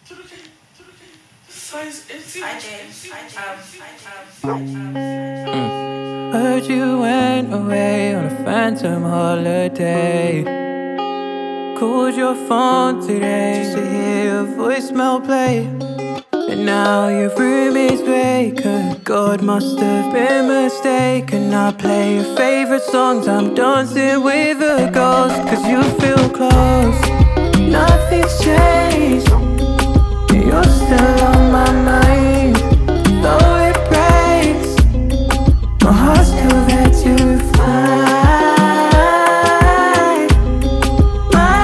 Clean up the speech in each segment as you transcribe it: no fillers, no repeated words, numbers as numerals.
Heard you went away on a phantom holiday. Called your phone today just to hear your voicemail play. And now your room is vacant. God must have been mistaken. I play your favorite songs, I'm dancing with the ghost. Cause you feel close, nothing's changed. You're still on my mind. Though it breaks, my heart's still there to find. My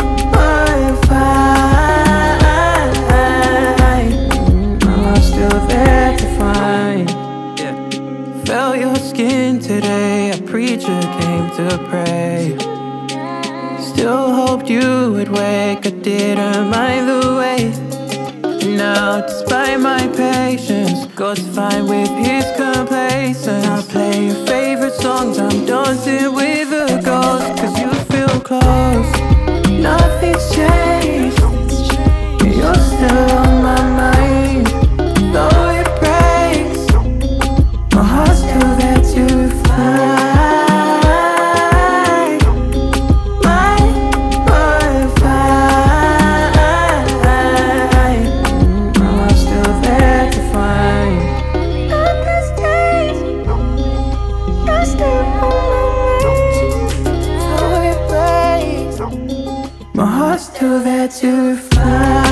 heart's still there to find. Yeah. Felt your skin today, a preacher came to pray. Still hoped you would wake, I didn't mind the wait. Now, despite my patience, God's fine with his complacence. I play your favorite songs, I'm dancing with the ghost. Cause you feel close, nothing's changed. You're still on my mind. Though it breaks, my heart's still there to find. My heart's still there to find.